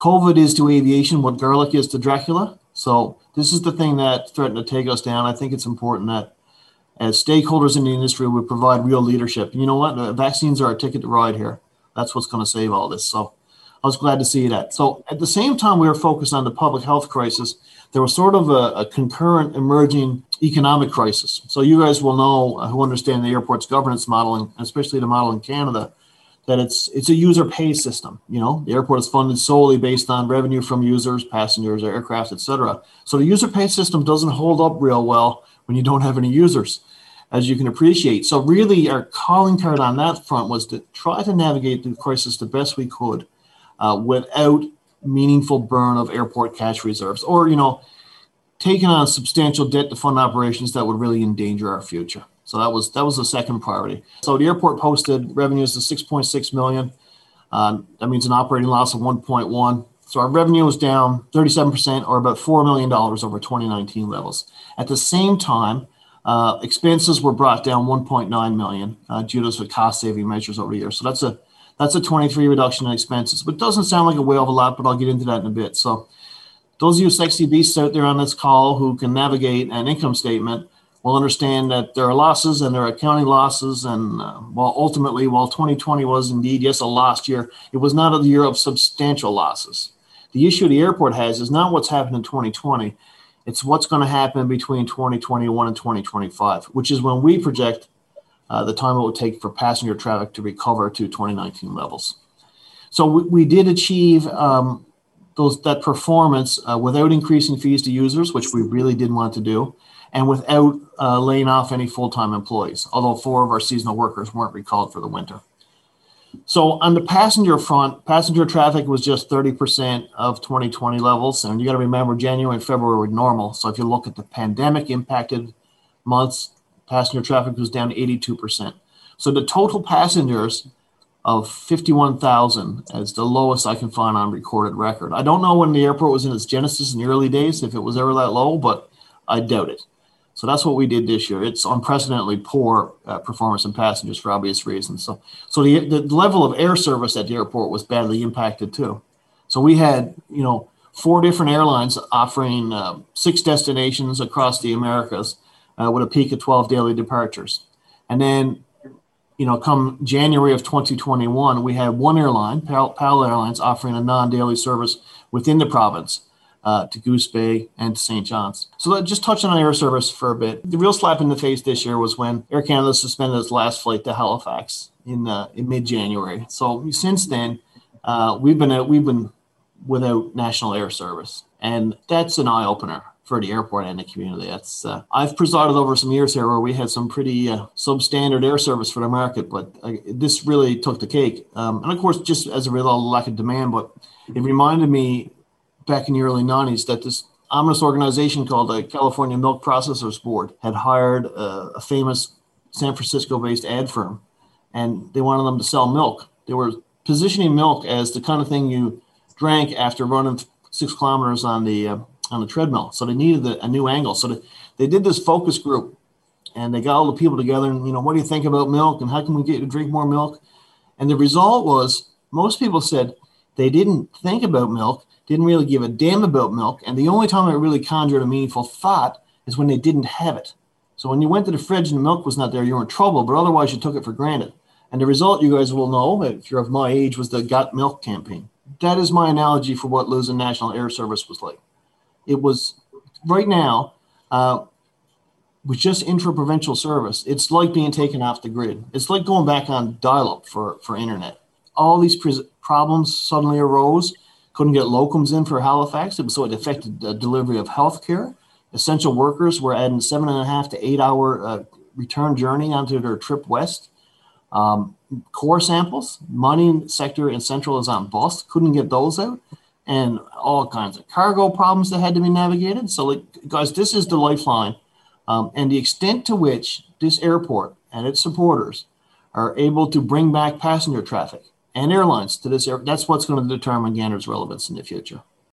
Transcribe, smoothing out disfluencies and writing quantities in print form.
COVID is to aviation what garlic is to Dracula. So this is the thing that threatened to take us down. I think it's important that as stakeholders in the industry, we provide real leadership. You know what? Vaccines are our ticket to ride here. That's what's going to save all this. So I was glad to see that. So at the same time we were focused on the public health crisis, there was sort of a concurrent emerging economic crisis. So you guys will know, who understand the airport's governance modeling, especially the model in Canada, that it's a user pay system. You know, the airport is funded solely based on revenue from users, passengers, aircraft, etc. So the user pay system doesn't hold up real well when you don't have any users, as you can appreciate. So really our calling card on that front was to try to navigate the crisis the best we could without meaningful burn of airport cash reserves, or, you know, taking on substantial debt to fund operations that would really endanger our future. So that was the second priority. So the airport posted revenues of $6.6 million. That means an operating loss of 1.1. So our revenue was down 37%, or about $4 million over 2019 levels. At the same time, expenses were brought down 1.9 million due to cost-saving measures over the year. So that's a 23 reduction in expenses, but it doesn't sound like a whale of a lot, but I'll get into that in a bit. So those of you sexy beasts out there on this call who can navigate an income statement will understand that there are losses and there are accounting losses. And while 2020 was indeed, yes, a lost year, it was not a year of substantial losses. The issue the airport has is not what's happened in 2020. It's what's going to happen between 2021 and 2025, which is when we project the time it would take for passenger traffic to recover to 2019 levels. So we did achieve that performance without increasing fees to users, which we really didn't want to do, and without laying off any full-time employees, although 4 of our seasonal workers weren't recalled for the winter. So on the passenger front, passenger traffic was just 30% of 2020 levels. And you got to remember, January and February were normal. So if you look at the pandemic impacted months, passenger traffic was down 82%. So the total passengers of 51,000 is the lowest I can find on recorded record. I don't know when the airport was in its genesis in the early days, if it was ever that low, but I doubt it. So that's what we did this year. It's unprecedentedly poor performance in passengers for obvious reasons. So the level of air service at the airport was badly impacted too. So we had, 4 different airlines offering 6 destinations across the Americas with a peak of 12 daily departures. And then, come January of 2021, we had one airline, PAL Airlines, offering a non-daily service within the province to Goose Bay and to St. John's. So just touching on air service for a bit, the real slap in the face this year was when Air Canada suspended its last flight to Halifax in mid-January. So since then, we've been without national air service, and that's an eye-opener for the airport and the community. I've presided over some years here where we had some pretty substandard air service for the market, but this really took the cake. And of course, just as a result of lack of demand, but it reminded me back in the early 90s that this ominous organization called the California Milk Processors Board had hired a famous San Francisco-based ad firm, and they wanted them to sell milk. They were positioning milk as the kind of thing you drank after running 6 kilometers on the treadmill. So they needed a new angle. So they did this focus group, and they got all the people together and, what do you think about milk and how can we get you to drink more milk? And the result was most people said they didn't think about milk, didn't really give a damn about milk. And the only time it really conjured a meaningful thought is when they didn't have it. So when you went to the fridge and the milk was not there, you were in trouble, but otherwise you took it for granted. And the result, you guys will know, if you're of my age, was the Got Milk campaign. That is my analogy for what losing national air service was like. It was right now, with just intra-provincial service, it's like being taken off the grid. It's like going back on dial-up for internet. All these problems suddenly arose. Couldn't get locums in for Halifax, so it affected the delivery of healthcare. Essential workers were adding 7.5 to 8 hour return journey onto their trip west. Core samples, mining sector in Central is on bust. Couldn't get those out. And all kinds of cargo problems that had to be navigated. So, guys, this is the lifeline. And the extent to which this airport and its supporters are able to bring back passenger traffic and airlines to this air, that's what's going to determine Gander's relevance in the future.